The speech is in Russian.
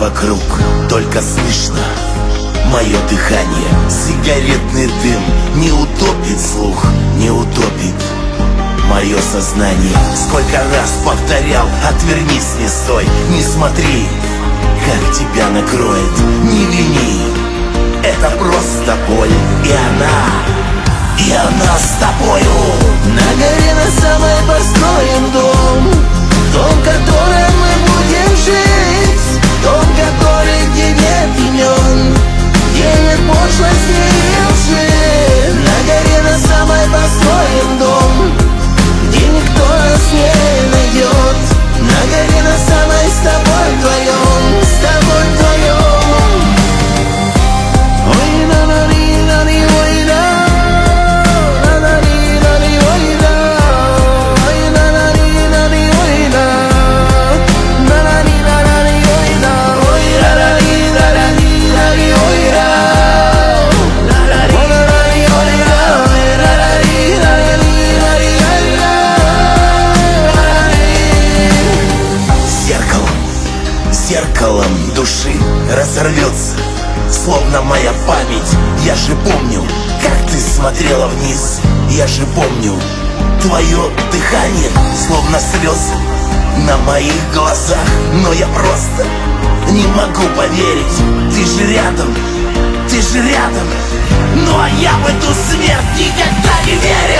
вокруг только слышно мое дыхание. Сигаретный дым не утопит слух, не утопит мое сознание. Сколько раз повторял: отвернись, не стой, не смотри, как тебя накроет. Не вини, это просто боль, и она с тобою. На горе на самой построен дом, дом, в котором мы будем жить, дом, который, где нет имен, где нет пошлости и лжи. На горе на самой построен дом, где никто нас не найдет. На горе на самой с тобой вдвоем, с тобой вдвоем. Ой, на-на-ри-на-ри, ой, да. Зеркалом души разорвется, словно моя память. Я же помню, как ты смотрела вниз. Я же помню твое дыхание, словно слезы на моих глазах. Но я просто не могу поверить. Ты же рядом, ты же рядом. Ну а я в эту смерть никогда не верю.